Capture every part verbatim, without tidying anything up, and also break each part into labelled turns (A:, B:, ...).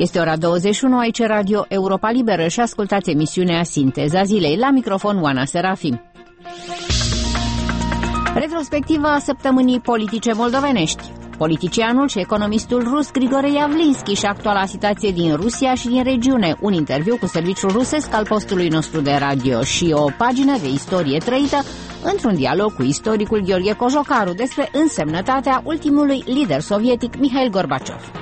A: Este ora douăzeci și unu, aici Radio Europa Liberă și ascultați emisiunea Sinteza Zilei. La microfon Oana Serafim. Retrospectiva săptămânii politice moldovenești. Politicianul și economistul rus Grigore Yavlinski și actuala situație din Rusia și din regiune, un interviu cu serviciul rusesc al postului nostru de radio și o pagină de istorie trăită într-un dialog cu istoricul Gheorghe Cojocaru despre însemnătatea ultimului lider sovietic Mihail Gorbaciov.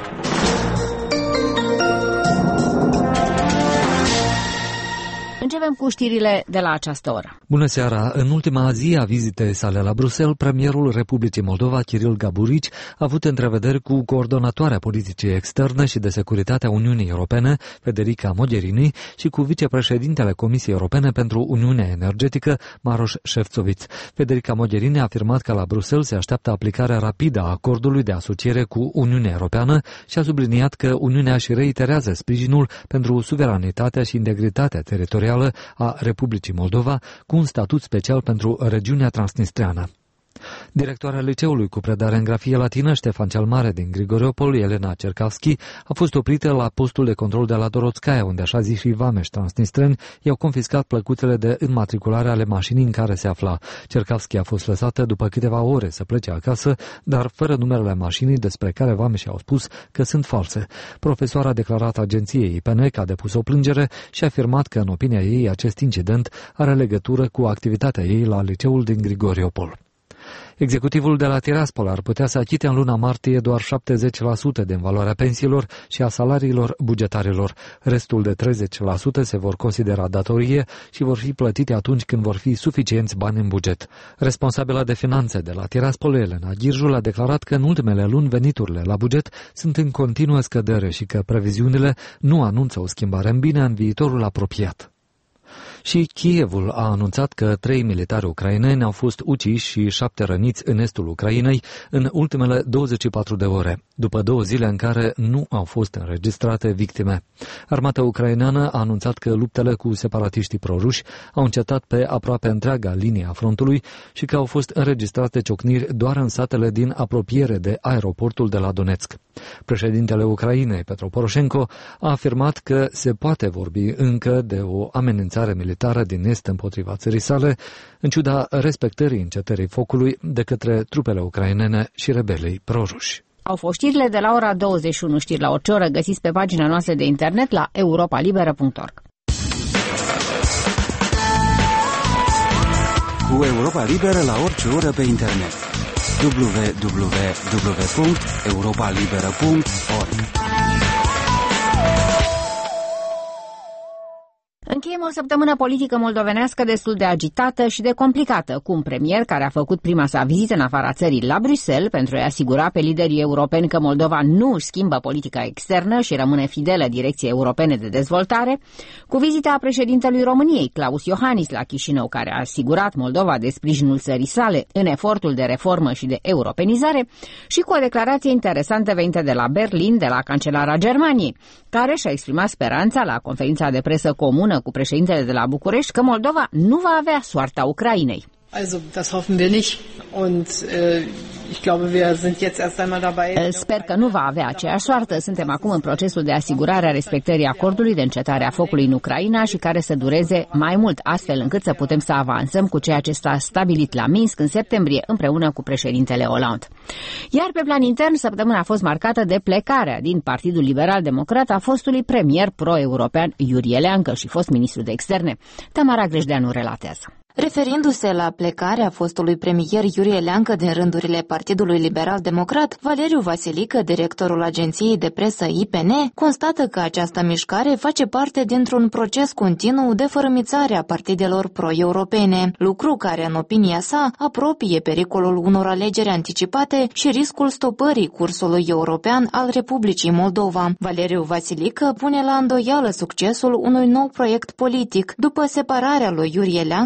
A: Începem cu știrile de la această oră.
B: Bună seara! În ultima zi a vizitei sale la Bruxelles, premierul Republicii Moldova, Kiril Gaburici, a avut întrevederi cu coordonatoarea politicii externe și de securitate a Uniunii Europene, Federica Mogherini, și cu vicepreședintele Comisiei Europene pentru Uniunea Energetică, Maroš Šefčovič. Federica Mogherini a afirmat că la Bruxelles se așteaptă aplicarea rapidă a acordului de asociere cu Uniunea Europeană și a subliniat că Uniunea își reiterează sprijinul pentru suveranitatea și integritatea teritorială a Republicii Moldova, cu un statut special pentru regiunea transnistreană. Directoarea liceului cu predare în grafie latină Ștefan cel Mare din Grigoriopol, Elena Cercavski, a fost oprită la postul de control de la Dorotskaya, unde așa ziși vameși transnistreni i-au confiscat plăcuțele de înmatriculare ale mașinii în care se afla. Cercavski a fost lăsată după câteva ore să plece acasă, dar fără numerele mașinii, despre care vameșii au spus că sunt false. Profesoara a declarat agenției I P N că a depus o plângere și a afirmat că, în opinia ei, acest incident are legătură cu activitatea ei la liceul din Grigoriopol. Executivul de la Tiraspol ar putea să achite în luna martie doar șaptezeci la sută din valoarea pensiilor și a salariilor bugetarilor. Restul de treizeci la sută se vor considera datorie și vor fi plătite atunci când vor fi suficienți bani în buget. Responsabila de finanțe de la Tiraspol, Elena Ghirjul, a declarat că în ultimele luni veniturile la buget sunt în continuă scădere și că previziunile nu anunță o schimbare în bine în viitorul apropiat. Și Kievul a anunțat că trei militari ucraineni au fost uciși și șapte răniți în estul Ucrainei în ultimele douăzeci și patru de ore, după două zile în care nu au fost înregistrate victime. Armata ucraineană a anunțat că luptele cu separatiștii proruși au încetat pe aproape întreaga linie a frontului și că au fost înregistrate ciocniri doar în satele din apropiere de aeroportul de la Donetsk. Președintele Ucrainei, Petro Poroșenko, a afirmat că se poate vorbi încă de o amenințare militară din est împotriva țării sale, în ciuda respectării încetării focului de către trupele ucrainene și rebelii proruși.
A: Au fost știrile de la ora douăzeci și unu, știri la orice oră, găsiți pe pagina noastră de internet la europa liberă punct org.
C: Cu Europa Liberă la orice oră pe internet. w w w punct europa liberă punct org.
A: Încheiem o săptămână politică moldovenească destul de agitată și de complicată, cu un premier care a făcut prima sa vizită în afara țării la Bruxelles pentru a-i asigura pe liderii europeni că Moldova nu își schimbă politica externă și rămâne fidelă direcției europene de dezvoltare, cu vizita președintelui României, Klaus Iohannis, la Chișinău, care a asigurat Moldova de sprijinul țării sale în efortul de reformă și de europenizare, și cu o declarație interesantă venită de la Berlin, de la cancelara Germaniei, care și-a exprimat speranța la conferința de presă comună cu președintele de la București că Moldova nu va avea soarta Ucrainei.
D: Also, das hoffen wir nicht. Und äh, ich glaube, wir sind jetzt erst einmal dabei.
A: Sper că nu va avea aceeași soartă. Suntem acum în procesul de asigurare a respectării acordului de încetare a focului în Ucraina și care să dureze mai mult, astfel încât să putem să avansăm cu ceea ce s-a stabilit la Minsk în septembrie împreună cu președintele Hollande. Iar pe plan intern, săptămâna a fost marcată de plecarea din Partidul Liberal Democrat a fostului premier pro-european Iurie Leancă și fost ministru de externe. Tamara Grejdeanu relatează.
E: Referindu-se la plecarea fostului premier Iurie Leancă din rândurile Partidului Liberal Democrat, Valeriu Vasilică, directorul agenției de presă I P N, constată că această mișcare face parte dintr-un proces continuu de fărâmițare a partidelor pro-europene, lucru care, în opinia sa, apropie pericolul unor alegeri anticipate și riscul stopării cursului european al Republicii Moldova. Valeriu Vasilică pune la îndoială succesul unui nou proiect politic după separarea lui Iurie Leancă de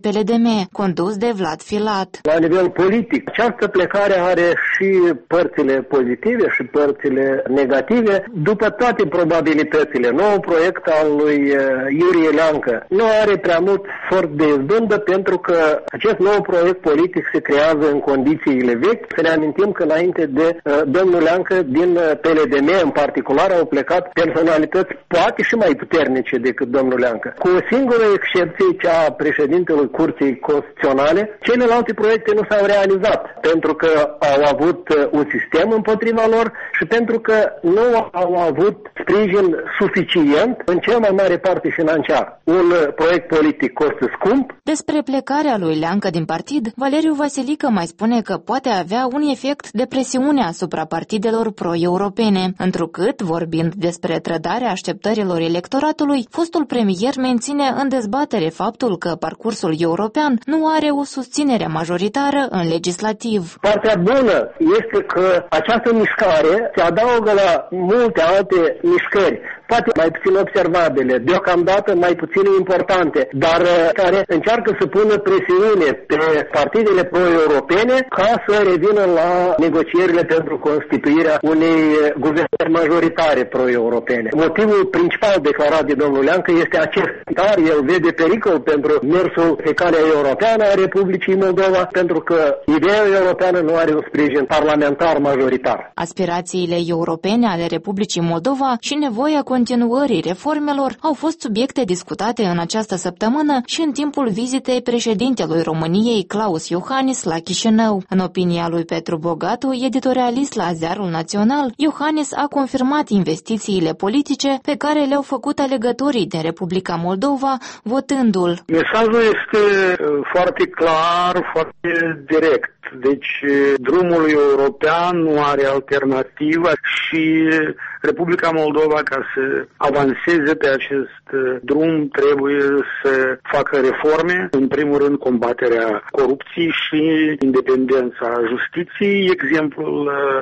E: P L D M, condus de Vlad Filat.
F: La nivel politic, această plecare are și părțile pozitive și părțile negative. După toate probabilitățile, noul proiect al lui Iurie Leancă nu are prea mult sort de izbândă, pentru că acest nou proiect politic se creează în condițiile vechi. Să ne amintim că înainte de uh, domnul Leancă, din P L D M în particular, au plecat personalități poate și mai puternice decât domnul Leancă. Cu o singură excepție, cea a președintelui Curții Constituționale, celelalte proiecte nu s-au realizat, pentru că au avut un sistem împotriva lor și pentru că nu au avut sprijin suficient, în cea mai mare parte financiar. Un proiect politic costă scump.
E: Despre plecarea lui Leancă din partid, Valeriu Vasilică mai spune că poate avea un efect de presiune asupra partidelor pro-europene, întrucât, vorbind despre trădarea așteptărilor electoratului, fostul premier menține în dezbatere faptul că parcursul european nu are o susținere majoritară în legislativ.
F: Partea bună este că această mișcare se adaugă la multe alte mișcări, poate mai puțin observabile, deocamdată mai puțin importante, dar care încearcă să pună presiune pe partidele pro-europene ca să revină la negocierile pentru constituirea unei guvernări majoritare pro-europene. Motivul principal declarat de domnul Leancă este acest, dar el vede pericol pentru mersul pe calea europeană a Republicii Moldova, pentru că ideea europeană nu are un sprijin parlamentar majoritar.
E: Aspirațiile europene ale Republicii Moldova și nevoia continuării reformelor au fost subiecte discutate în această săptămână și în timpul vizitei președintelui României, Klaus Iohannis, la Chișinău. În opinia lui Petru Bogatu, editorialist la Ziarul Național, Iohannis a confirmat investițiile politice pe care le-au făcut alegătorii din Republica Moldova, votându-l.
G: Mesajul este foarte clar, foarte direct. Deci drumul european nu are alternativă și Republica Moldova, ca să avanseze pe acest drum, trebuie să facă reforme, în primul rând combaterea corupției și independența justiției, exemplul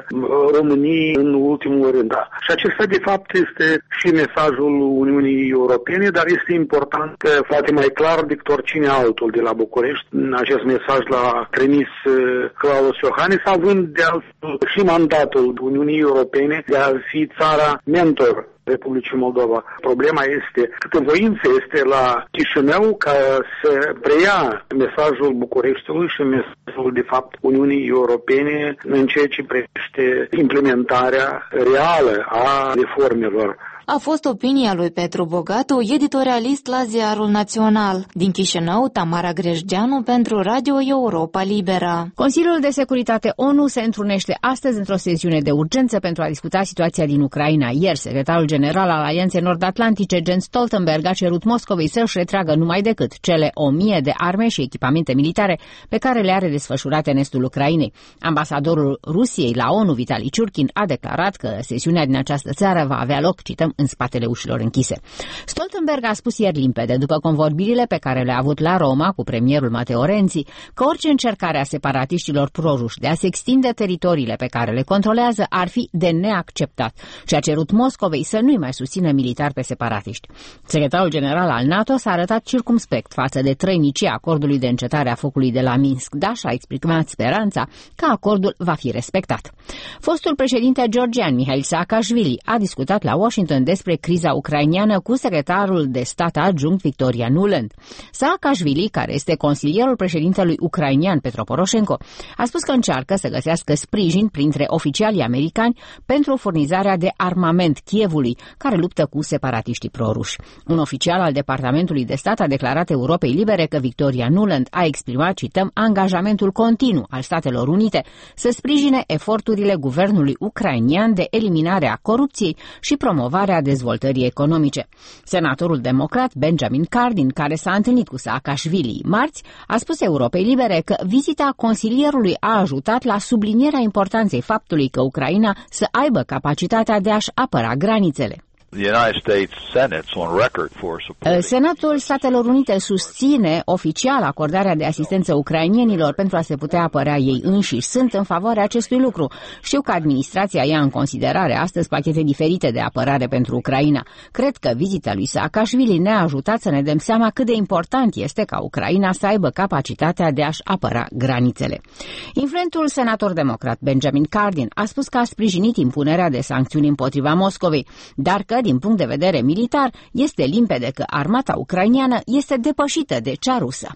G: României în ultimul rând. Da. Și acesta de fapt este și mesajul Uniunii Europene, dar este important că poate mai clar decât oricine altul de la București. Acest mesaj l-a trimis Klaus Iohannis, având de altfel și mandatul Uniunii Europene de a fi țara mentor Republicii Moldova. Problema este câtă voință este la Chișinău ca să preia mesajul Bucureștiului și mesajul, de fapt, Uniunii Europene în ceea ce privește implementarea reală a reformelor.
E: A fost opinia lui Petru Bogatu, editorialist la Ziarul Național. Din Chișinău, Tamara Grejdeanu pentru Radio Europa Libera.
A: Consiliul de Securitate ONU se întrunește astăzi într-o sesiune de urgență pentru a discuta situația din Ucraina. Ieri, secretarul general al Alianței Nord-Atlantice, Jens Stoltenberg, a cerut Moscovei să-și retragă numai decât cele o mie de arme și echipamente militare pe care le are desfășurate în estul Ucrainei. Ambasadorul Rusiei la ONU, Vitali Ciurkin, a declarat că sesiunea din această țară va avea loc, cităm, în spatele ușilor închise. Stoltenberg a spus ieri limpede, după convorbirile pe care le-a avut la Roma cu premierul Matteo Renzi, că orice încercare a separatiștilor proruși de a se extinde teritoriile pe care le controlează ar fi de neacceptat și a cerut Moscovei să nu-i mai susțină militar pe separatiști. Secretarul general al NATO s-a arătat circumspect față de trăinicia acordului de încetare a focului de la Minsk, dar și-a exprimat speranța că acordul va fi respectat. Fostul președinte georgian Mihail Saakashvili a discutat la Washington despre criza ucrainiană cu secretarul de stat adjunct Victoria Nuland. Saakashvili, care este consilierul președintelui ucrainian Petro Poroșenko, a spus că încearcă să găsească sprijin printre oficialii americani pentru furnizarea de armament Kievului, care luptă cu separatiștii proruși. Un oficial al Departamentului de Stat a declarat Europei Libere că Victoria Nuland a exprimat, cităm, angajamentul continuu al Statelor Unite să sprijine eforturile guvernului ucrainian de eliminare a corupției și promovarea dezvoltării economice. Senatorul democrat Benjamin Cardin, care s-a întâlnit cu Saakashvili marți, a spus Europei Libere că vizita consilierului a ajutat la sublinierea importanței faptului că Ucraina să aibă capacitatea de a-și apăra granițele. Senatul Statelor Unite susține oficial acordarea de asistență ucrainienilor pentru a se putea apăra ei înșiși. Sunt în favoarea acestui lucru. Știu că administrația ia în considerare astăzi pachete diferite de apărare pentru Ucraina. Cred că vizita lui Saakashvili ne-a ajutat să ne dăm seama cât de important este ca Ucraina să aibă capacitatea de a-și apăra granițele. Influentul senator democrat Benjamin Cardin a spus că a sprijinit impunerea de sancțiuni împotriva Moscovei, dar că, din punct de vedere militar, este limpede că armata ucrainiană este depășită de cea rusă.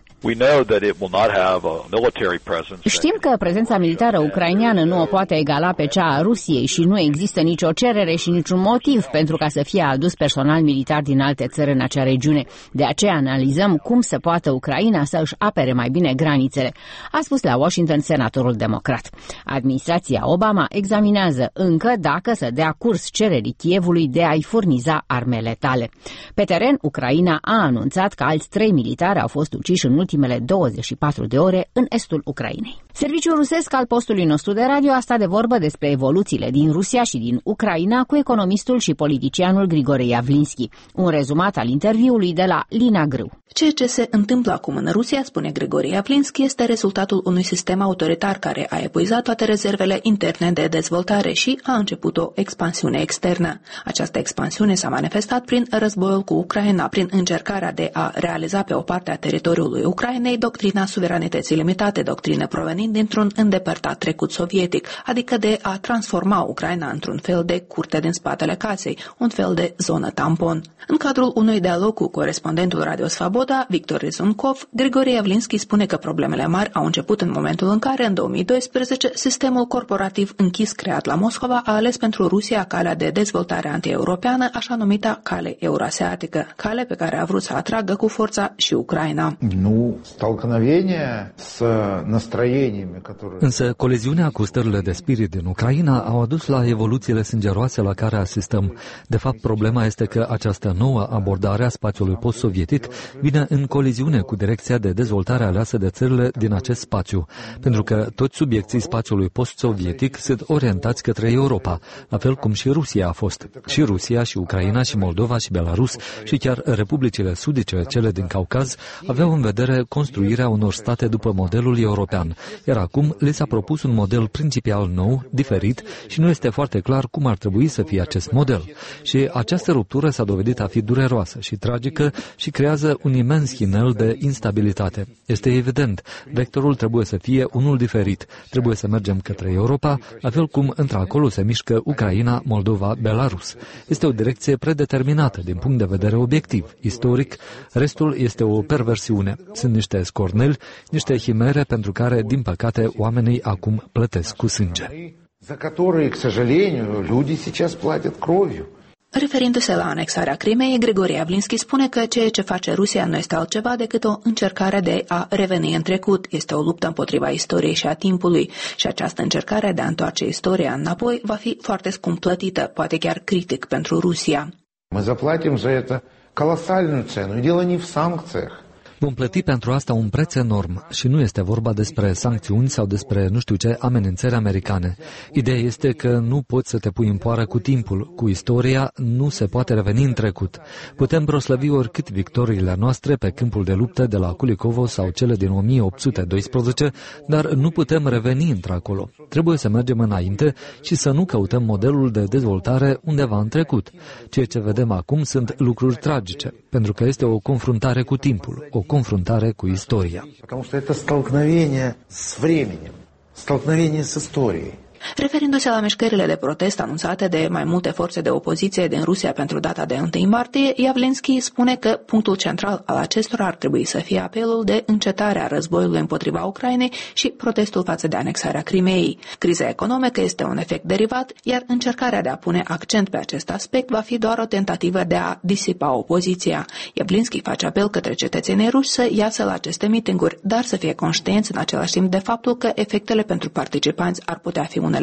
A: Știm că prezența militară ucrainiană nu o poate egala pe cea a Rusiei și nu există nicio cerere și niciun motiv pentru ca să fie adus personal militar din alte țări în acea regiune. De aceea analizăm cum se poate Ucraina să își apere mai bine granițele, a spus la Washington senatorul democrat. Administrația Obama examinează încă dacă să dea curs cererii Kievului de a-i furniza arme letale. Pe teren, Ucraina a anunțat că alți trei militari au fost uciși în ultimele douăzeci și patru de ore în estul Ucrainei. Serviciul rusesc al postului nostru de radio a stat de vorbă despre evoluțiile din Rusia și din Ucraina cu economistul și politicianul Grigore Yavlinski. Un rezumat al interviului de la Lina Grâu.
H: Ceea ce se întâmplă acum în Rusia, spune Grigore Yavlinski, este rezultatul unui sistem autoritar care a epuizat toate rezervele interne de dezvoltare și a început o expansiune externă. Această expansiune s-a manifestat prin războiul cu Ucraina, prin încercarea de a realiza pe o parte a teritoriului Ucrainei doctrina suveranității limitate, doctrină provenind dintr-un îndepărtat trecut sovietic, adică de a transforma Ucraina într-un fel de curte din spatele casei, un fel de zonă tampon. În cadrul unui dialog cu corespondentul Radio Svaboda, Victor Rizunkov, Grigore Yavlinski spune că problemele mari au început în momentul în care, în două mii doisprezece, sistemul corporativ închis creat la Moscova a ales pentru Rusia calea de dezvoltare anti-europeană, așa numita cale euroasiatică, cale pe care a vrut să atragă cu forța și Ucraina.
I: Nu, stolcănăvenia с настроениями, которые...
B: Însă coleziunea cu stările de spirit din Ucraina au adus la evoluțiile sângeroase la care asistăm. De fapt, problema este că această nouă abordare a spațiului post-sovietic vine în coliziune cu direcția de dezvoltare aleasă de țările din acest spațiu, pentru că toți subiecții spațiului post-sovietic sunt orientați către Europa, la fel cum și Rusia a fost. Și Rusia, și Ucraina, și Moldova, și Belarus, și chiar republicile sudice, cele din Caucaz, aveau în vedere construirea unor state după modelul european, iar acum li s-a propus un model principial nou, diferit, și nu este foarte clar cum ar trebui să fie acest model. Și această ruptură s-a dovedit a fi dureroasă și tragică și creează un imens chinel de instabilitate. Este evident, vectorul trebuie să fie unul diferit. Trebuie să mergem către Europa, la fel cum într-acolo se mișcă Ucraina, Moldova, Belarus. Este o direcție predeterminată din punct de vedere obiectiv, istoric. Restul este o perversiune. Sunt niște scorneli, niște chimere pentru care, din păcate, oamenii acum plătesc cu sânge.
I: За которые, к сожалению, люди сейчас платят кровью.
H: Referindu-se la anexarea Crimeei, Grigore Yavlinski spune că ceea ce face Rusia nu este altceva decât o încercare de a reveni în trecut. Este o luptă împotriva istoriei și a timpului și această încercare de a întoarce istoria înapoi va fi foarte scump plătită, poate chiar critic pentru Rusia.
I: Мы заплатим за это колоссальную цену. И дело не в санкциях.
B: Vom plăti pentru asta un preț enorm și nu este vorba despre sancțiuni sau despre nu știu ce amenințări americane. Ideea este că nu poți să te pui în poară cu timpul, cu istoria, nu se poate reveni în trecut. Putem proslăvi oricât victoriile noastre pe câmpul de luptă de la Kulikovo sau cele din o mie opt sute doisprezece, dar nu putem reveni într-acolo. Trebuie să mergem înainte și să nu căutăm modelul de dezvoltare undeva în trecut. Ceea ce vedem acum sunt lucruri tragice, pentru că este o confruntare cu timpul, o confruntare cu istoria.
I: Потому что это столкновение с временем, столкновение с историей.
H: Referindu-se la mișcările de protest anunțate de mai multe forțe de opoziție din Rusia pentru data de întâi martie, Yavlinski spune că punctul central al acestora ar trebui să fie apelul de încetare a războiului împotriva Ucrainei și protestul față de anexarea Crimeei. Criza economică este un efect derivat, iar încercarea de a pune accent pe acest aspect va fi doar o tentativă de a disipa opoziția. Yavlinski face apel către cetățenii ruși să iasă la aceste mitinguri, dar să fie conștienți în același timp de faptul că efectele pentru participanți ar putea fi unele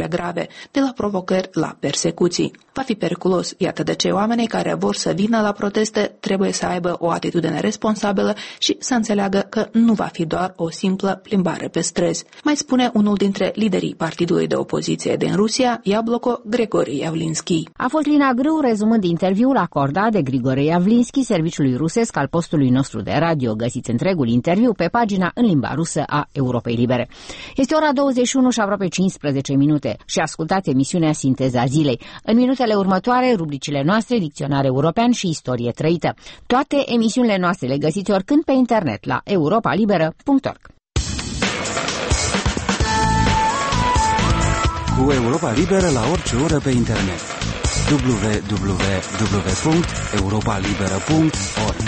H: cele grave, de la provocări la persecuții. Va fi periculos, iată de ce oamenii care vor să vină la proteste trebuie să aibă o atitudine responsabilă și să înțeleagă că nu va fi doar o simplă plimbare pe străzi. Mai spune unul dintre liderii partidului de opoziție din Rusia, Iabloko, Grigori Yavlinski.
A: A fost Lina Grâu rezumând interviul acordat de Grigori Yavlinski serviciului rusesc al postului nostru de radio. Găsiți întregul interviu pe pagina în limba rusă a Europei Libere. Este ora douăzeci și unu și aproape cincisprezece minute și ascultați emisiunea Sinteza Zilei. În minutele următoare, rubricile noastre, Dicționar European și Istorie Trăită. Toate emisiunile noastre le găsiți oricând pe internet la europa liberă punct org.
C: Cu Europa Liberă la orice oră pe internet. w w w punct europa liberă punct org.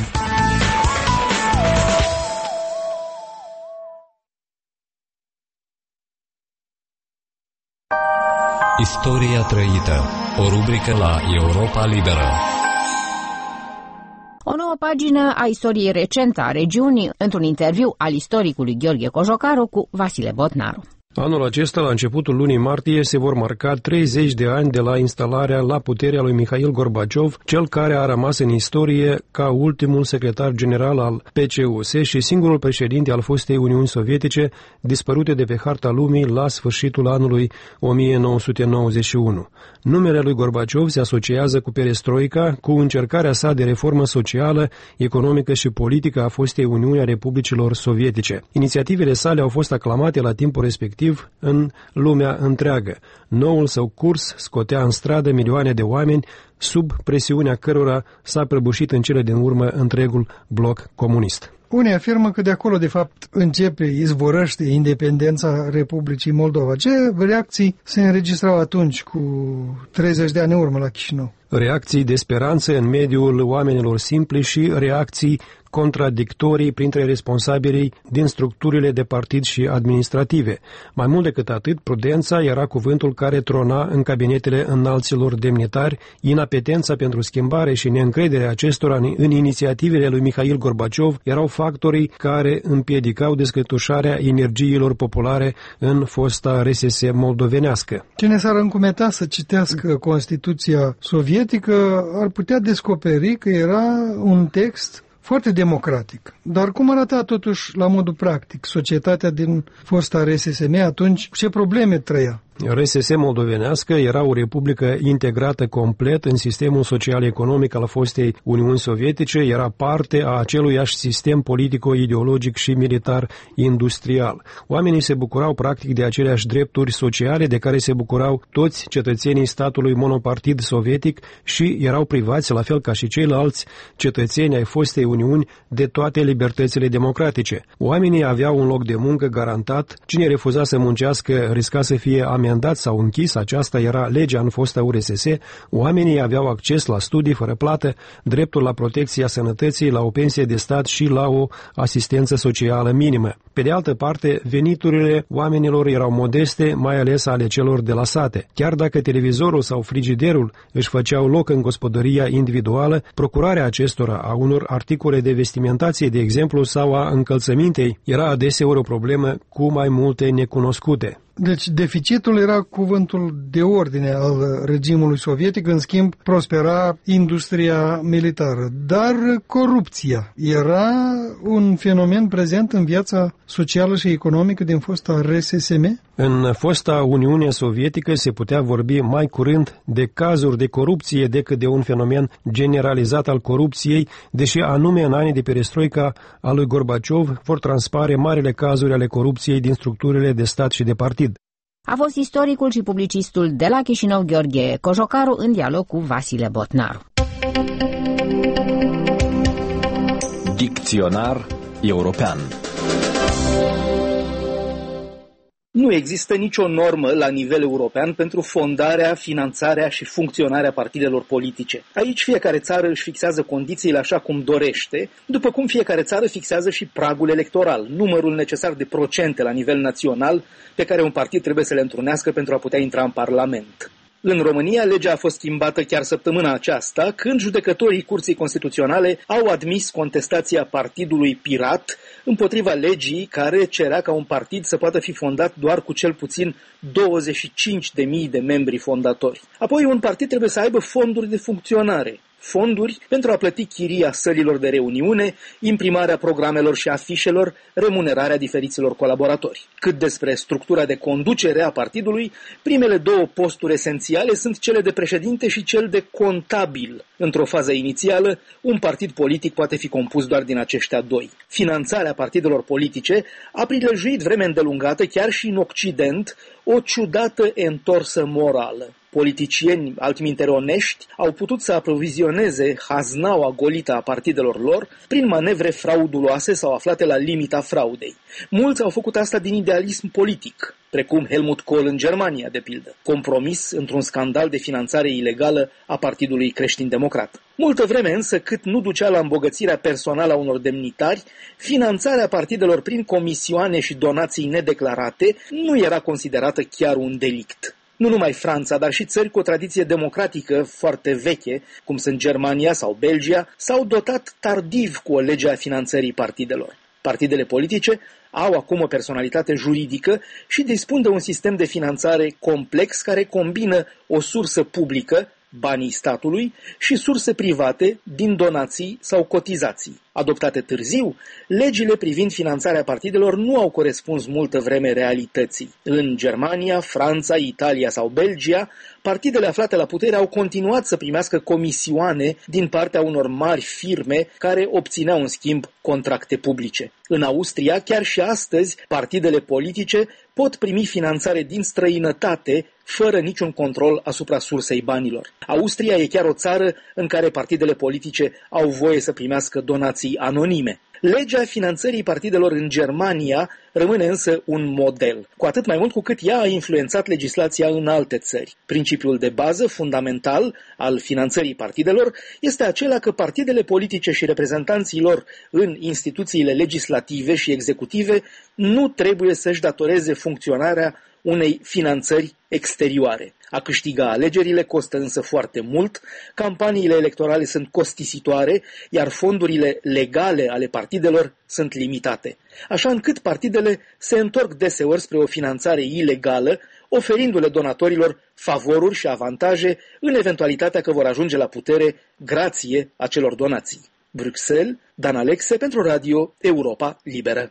J: Istoria trăită, o rubrică la Europa Liberă.
A: O nouă pagină a istoriei recente a regiunii într-un interviu al istoricului Gheorghe Cojocaru cu Vasile Botnaru.
K: Anul acesta, la începutul lunii martie, se vor marca treizeci de ani de la instalarea la putere a lui Mihail Gorbaciov, cel care a rămas în istorie ca ultimul secretar general al P C U S și singurul președinte al fostei Uniuni Sovietice, dispărute de pe harta lumii la sfârșitul anului o mie nouă sute nouăzeci și unu. Numele lui Gorbaciov se asociază cu perestroica, cu încercarea sa de reformă socială, economică și politică a fostei Uniuni a Republicilor Sovietice. Inițiativele sale au fost aclamate la timpul respectiv în lumea întreagă. Noul său curs scotea în stradă milioane de oameni, sub presiunea cărora s-a prăbușit în cele din urmă întregul bloc comunist.
L: Unii afirmă că de acolo, de fapt, începe, izvorăște independența Republicii Moldova. Ce reacții se înregistrau atunci, cu treizeci de ani în urmă, la Chișinău?
K: Reacții de speranță în mediul oamenilor simpli și reacții contradictorii printre responsabilii din structurile de partid și administrative. Mai mult decât atât, prudența era cuvântul care trona în cabinetele înalților demnitari, inapetența pentru schimbare și neîncrederea acestora în inițiativele lui Mihail Gorbaciov erau factorii care împiedicau descătușarea energiilor populare în fosta R S S moldovenească.
L: Cine s-ar încumeta să citească Constituția sovietică ar putea descoperi că era un text foarte democratic. Dar cum arăta totuși la modul practic societatea din fosta R S S M atunci? Ce probleme trăia?
K: R S S moldovenească era o republică integrată complet în sistemul social-economic al fostei Uniuni Sovietice, era parte a aceluiași sistem politico-ideologic și militar-industrial. Oamenii se bucurau practic de aceleași drepturi sociale de care se bucurau toți cetățenii statului monopartid sovietic și erau privați, la fel ca și ceilalți cetățeni ai fostei Uniuni, de toate libertățile democratice. Oamenii aveau un loc de muncă garantat, cine refuza să muncească risca să fie amendat sau închis, aceasta era legea în fosta U R S S, oamenii aveau acces la studii fără plată, dreptul la protecția sănătății, la o pensie de stat și la o asistență socială minimă. Pe de altă parte, veniturile oamenilor erau modeste, mai ales ale celor de la sate. Chiar dacă televizorul sau frigiderul își făceau loc în gospodăria individuală, procurarea acestora a unor articole de vestimentație, de exemplu, sau a încălțămintei, era adeseori o problemă cu mai multe necunoscute.
L: Deci deficitul era cuvântul de ordine al regimului sovietic, în schimb prospera industria militară. Dar corupția era un fenomen prezent în viața socială și economică din fosta R S S M?
K: În fosta Uniune Sovietică se putea vorbi mai curând de cazuri de corupție decât de un fenomen generalizat al corupției, deși anume în anii de perestroica a lui Gorbaciov vor transpare marile cazuri ale corupției din structurile de stat și de partid.
A: A fost istoricul și publicistul de la Chișinău Gheorghe Cojocaru în dialog cu Vasile Botnaru.
J: Dicționar European.
M: Nu există nicio normă la nivel european pentru fondarea, finanțarea și funcționarea partidelor politice. Aici fiecare țară își fixează condițiile așa cum dorește, după cum fiecare țară fixează și pragul electoral, numărul necesar de procente la nivel național pe care un partid trebuie să le întrunească pentru a putea intra în Parlament. În România, legea a fost schimbată chiar săptămâna aceasta, când judecătorii Curții Constituționale au admis contestația Partidului Pirat împotriva legii care cerea ca un partid să poată fi fondat doar cu cel puțin douăzeci și cinci de mii de membri fondatori. Apoi, un partid trebuie să aibă fonduri de funcționare. Fonduri pentru a plăti chiria sălilor de reuniune, imprimarea programelor și afișelor, remunerarea diferiților colaboratori. Cât despre structura de conducere a partidului, primele două posturi esențiale sunt cele de președinte și cel de contabil. Într-o fază inițială, un partid politic poate fi compus doar din aceștia doi. Finanțarea partidelor politice a prilejuit vreme îndelungată, chiar și în Occident, o ciudată întorsă morală. Politicieni altminteri onești au putut să aprovizioneze haznaua golită a partidelor lor prin manevre frauduloase sau aflate la limita fraudei. Mulți au făcut asta din idealism politic, precum Helmut Kohl în Germania, de pildă, compromis într-un scandal de finanțare ilegală a Partidului Creștin-Democrat. Multă vreme însă, cât nu ducea la îmbogățirea personală a unor demnitari, finanțarea partidelor prin comisioane și donații nedeclarate nu era considerată chiar un delict. Nu numai Franța, dar și țări cu o tradiție democratică foarte veche, cum sunt Germania sau Belgia, s-au dotat tardiv cu o lege a finanțării partidelor. Partidele politice au acum o personalitate juridică și dispun de un sistem de finanțare complex care combină o sursă publică, banii statului, și surse private din donații sau cotizații. Adoptate târziu, legile privind finanțarea partidelor nu au corespuns multă vreme realității. În Germania, Franța, Italia sau Belgia, partidele aflate la putere au continuat să primească comisioane din partea unor mari firme care obțineau în schimb contracte publice. În Austria, chiar și astăzi, partidele politice pot primi finanțare din străinătate fără niciun control asupra sursei banilor. Austria e chiar o țară în care partidele politice au voie să primească donații anonime. Legea finanțării partidelor în Germania rămâne însă un model, cu atât mai mult cu cât ea a influențat legislația în alte țări. Principiul de bază fundamental al finanțării partidelor este acela că partidele politice și reprezentanții lor în instituțiile legislative și executive nu trebuie să-și datoreze funcționarea unei finanțări exterioare. A câștiga alegerile costă însă foarte mult, campaniile electorale sunt costisitoare, iar fondurile legale ale partidelor sunt limitate, așa încât partidele se întorc deseori spre o finanțare ilegală, oferindu-le donatorilor favoruri și avantaje în eventualitatea că vor ajunge la putere grație acelor donații. Bruxelles, Dan Alexe pentru Radio Europa Liberă.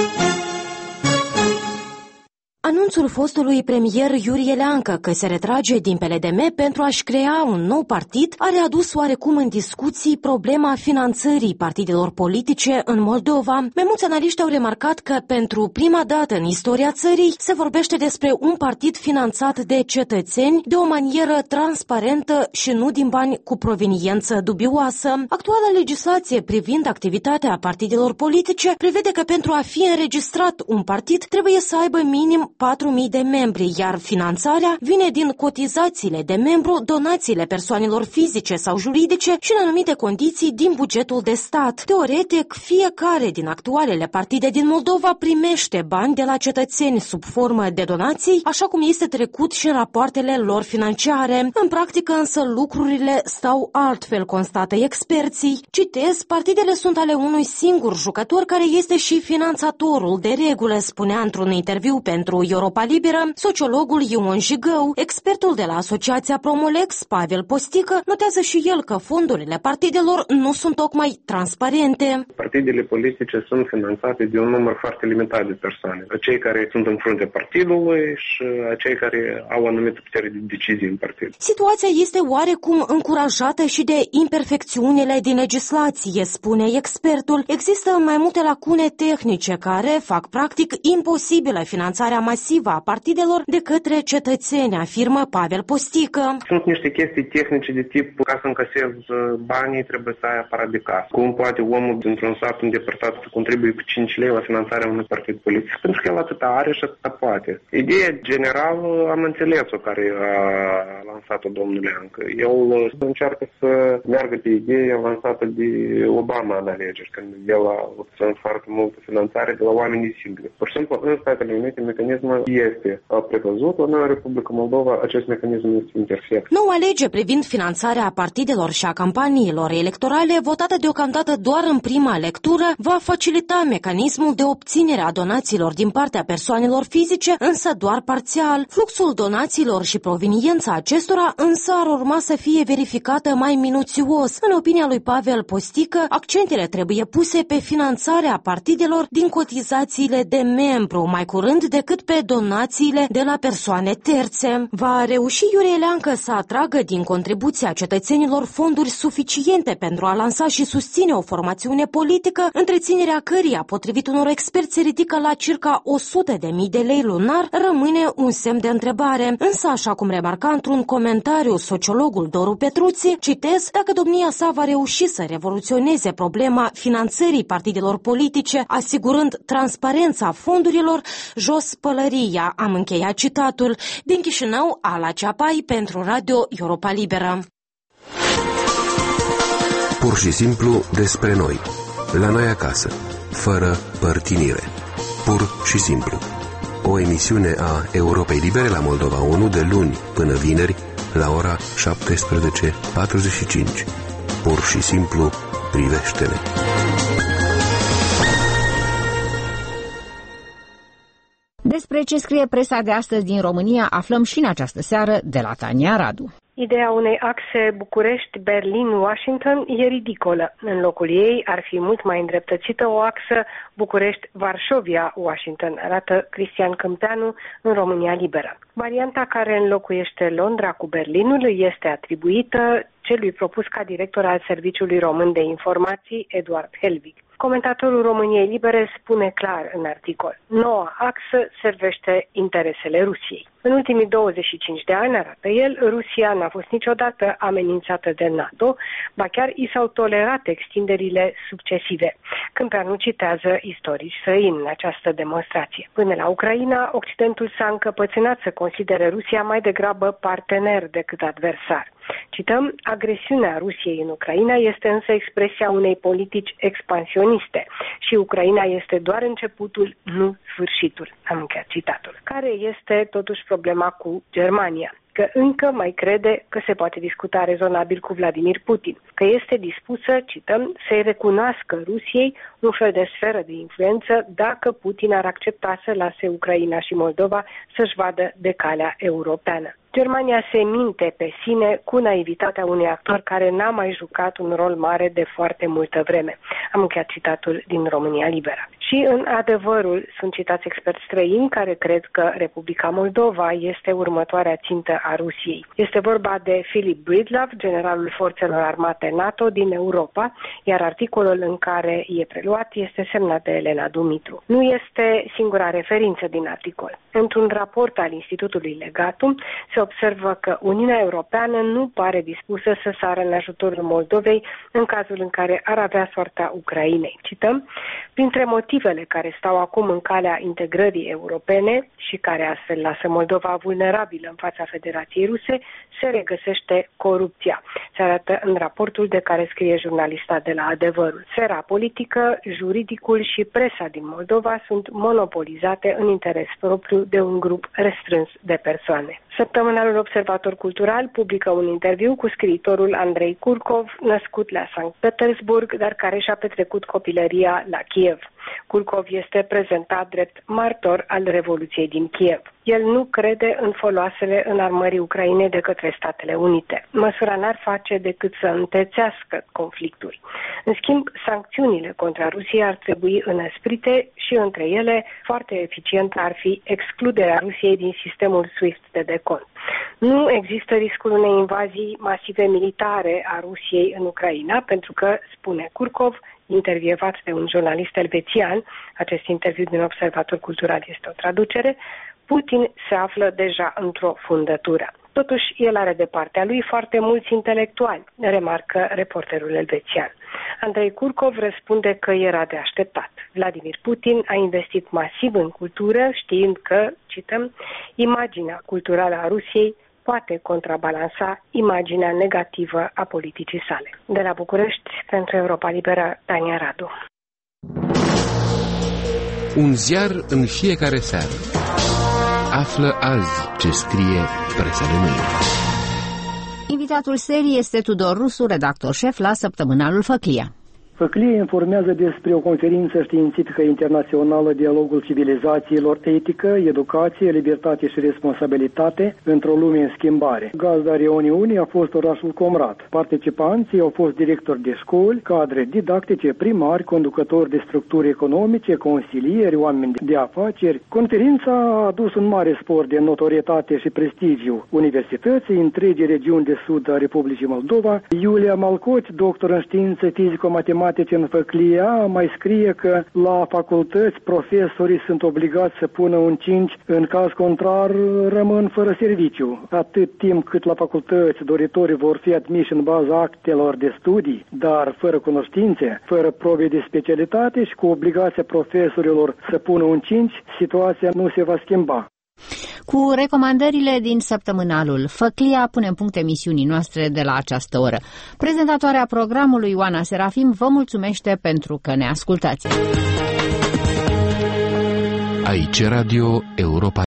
N: Anunțul fostului premier Iurie Leancă că se retrage din P L D M pentru a-și crea un nou partid a readus oarecum în discuții problema finanțării partidelor politice în Moldova. Mai mulți analiști au remarcat că pentru prima dată în istoria țării se vorbește despre un partid finanțat de cetățeni de o manieră transparentă și nu din bani cu proveniență dubioasă. Actuala legislație privind activitatea partidelor politice prevede că pentru a fi înregistrat un partid trebuie să aibă minim patru mii de membri, iar finanțarea vine din cotizațiile de membru, donațiile persoanelor fizice sau juridice și în anumite condiții din bugetul de stat. Teoretic, fiecare din actualele partide din Moldova primește bani de la cetățeni sub formă de donații, așa cum este trecut și în rapoartele lor financiare. În practică însă lucrurile stau altfel, constată experții. Citez, partidele sunt ale unui singur jucător care este și finanțatorul de regulă, spunea într-un interviu pentru Europa Liberă sociologul Ion Jigău. Expertul de la Asociația Promolex, Pavel Postică, notează și el că fondurile partidelor nu sunt tocmai transparente.
O: Partidele politice sunt finanțate de un număr foarte limitat de persoane. Cei care sunt în fruntea partidului și cei care au anumite putere de decizie în partid.
N: Situația este oarecum încurajată și de imperfecțiunile din legislație, spune expertul. Există mai multe lacune tehnice care fac practic imposibilă finanțarea masivă a partidelor de către cetățeni, afirmă Pavel Postică.
O: Sunt niște chestii tehnice de tip, ca să încasezi banii, trebuie să ai aparat de casă. Cum poate omul dintr-un sat îndepărtat să contribuie cu cinci lei la finanțarea unui partid politic? Pentru că el atâta are și atâta poate. Ideea generală am înțeles-o care a lansat-o domnul Leancă. El încearcă să meargă pe ideea lansată de Obama în alegeri, când el a obținut foarte multă finanțare de la oamenii simpli. Pur și simplu, în Statele Unite, mecanismul mecanism este prevăzut. La noi, în Republica Moldova, acest mecanism este imperfect.
N: Noua lege privind finanțarea partidelor și a campaniilor electorale, votată deocamdată doar în prima lectură, va facilita mecanismul de obținere a donațiilor din partea persoanelor fizice, însă doar parțial. Fluxul donațiilor și proveniența acestora însă ar urma să fie verificată mai minuțios. În opinia lui Pavel Postică, accentele trebuie puse pe finanțarea partidelor din cotizațiile de membru, mai curând decât pe donațiile de la persoane terțe. Va reuși Iurie Leancă să atragă din contribuția cetățenilor fonduri suficiente pentru a lansa și susține o formațiune politică, întreținerea căreia, potrivit unor experți, se ridică la circa o sută de mii de lei lunar, rămâne un semn de întrebare. Însă, așa cum remarca într-un comentariu sociologul Doru Petruții, citez, dacă domnia sa va reuși să revoluționeze problema finanțării partidelor politice, asigurând transparența fondurilor, jos pălăria. Am încheiat citatul. Din Chișinău, Ala Ceapai pentru Radio Europa Liberă.
P: Pur și simplu despre noi. La noi acasă. Fără părtinire. Pur și simplu. O emisiune a Europei Libere la Moldova unu de luni până vineri la ora șaptesprezece patruzeci și cinci. Pur și simplu privește-ne.
A: Despre ce scrie presa de astăzi din România aflăm și în această seară de la Tania Radu.
Q: Ideea unei axe București-Berlin-Washington e ridicolă. În locul ei ar fi mult mai îndreptățită o axă București-Varșovia-Washington, arată Cristian Câmpeanu în România Liberă. Varianta care înlocuiește Londra cu Berlinul este atribuită celui propus ca director al Serviciului Român de Informații, Eduard Helvig. Comentatorul României Libere spune clar în articol: noua axă servește interesele Rusiei. În ultimii douăzeci și cinci de ani, arată el, Rusia n-a fost niciodată amenințată de NATO, ba chiar i s-au tolerat extinderile succesive. Câmpeanu citează istorici străini în această demonstrație. Până la Ucraina, Occidentul s-a încăpățânat să considere Rusia mai degrabă partener decât adversar. Cităm, agresiunea Rusiei în Ucraina este însă expresia unei politici expansioniste și Ucraina este doar începutul, nu sfârșitul. Am încheiat citatul. Care este totuși problema cu Germania? Că încă mai crede că se poate discuta rezonabil cu Vladimir Putin, că este dispusă, cităm, să-i recunoască Rusiei un fel de sferă de influență dacă Putin ar accepta să lase Ucraina și Moldova să-și vadă de calea europeană. Germania se minte pe sine cu naivitatea unui actor care n-a mai jucat un rol mare de foarte multă vreme. Am încheiat citatul din România Liberă. Și în Adevărul sunt citați experți străini care cred că Republica Moldova este următoarea țintă a Rusiei. Este vorba de Philip Breedlove, generalul forțelor armate NATO din Europa, iar articolul în care e preluat este semnat de Elena Dumitru. Nu este singura referință din articol. Într-un raport al Institutului Legatum se observă că Uniunea Europeană nu pare dispusă să sară în ajutorul Moldovei în cazul în care ar avea soarta Ucrainei. Cităm, printre motivele care stau acum în calea integrării europene și care astfel lasă Moldova vulnerabilă în fața Federației Ruse, se regăsește corupția. Se arată în raportul de care scrie jurnalista de la Adevărul. Sfera politică, juridicul și presa din Moldova sunt monopolizate în interes propriu de un grup restrâns de persoane. Săptămânalul Observator Cultural publică un interviu cu scriitorul Andrei Kurkov, născut la Sankt Petersburg, dar care și-a petrecut copilăria la Kiev. Kurkov este prezentat drept martor al Revoluției din Kiev. El nu crede în foloasele înarmării Ucrainei de către Statele Unite. Măsura n-ar face decât să întețească conflictul. În schimb, sancțiunile contra Rusiei ar trebui înăsprite și între ele, foarte eficient, ar fi excluderea Rusiei din sistemul SWIFT de decont. Nu există riscul unei invazii masive militare a Rusiei în Ucraina, pentru că, spune Kurkov, intervievat de un jurnalist elvețian, acest interviu din Observator Cultural este o traducere, Putin se află deja într-o fundătură. Totuși, el are de partea lui foarte mulți intelectuali, remarcă reporterul elvețian. Andrei Kurkov răspunde că era de așteptat. Vladimir Putin a investit masiv în cultură, știind că, cităm, imaginea culturală a Rusiei poate contrabalansa imaginea negativă a politicii sale. De la București, pentru Europa Liberă, Tania Radu.
P: Un ziar în fiecare seară. Află azi ce scrie presa de mâine.
A: Invitatul serii este Tudor Rusu, redactor șef la săptămânalul Făclia.
R: Făclie informează despre o conferință științifică internațională Dialogul civilizațiilor, etică, educație, libertate și responsabilitate într-o lume în schimbare. Gazda reuniunii a fost orașul Comrat. Participanții au fost directori de școli, cadre didactice, primari, conducători de structuri economice, consilieri, oameni de afaceri. Conferința a adus un mare spor de notorietate și prestigiu universității întregii regiuni de sud a Republicii Moldova. Iulia Malcoci, doctor în științe fizico-matematice în Făclia, mai scrie că la facultăți profesorii sunt obligați să pună un cinci, în caz contrar rămân fără serviciu. Atât timp cât la facultăți doritorii vor fi admiși în baza actelor de studii, dar fără cunoștințe, fără probe de specialitate și cu obligația profesorilor să pună un cinci, situația nu se va schimba.
A: Cu recomandările din săptămânalul Făclia punem punct emisiunii noastre de la această oră. Prezentatoarea programului Ioana Serafim vă mulțumește pentru că ne ascultați.
P: Aici Radio Europa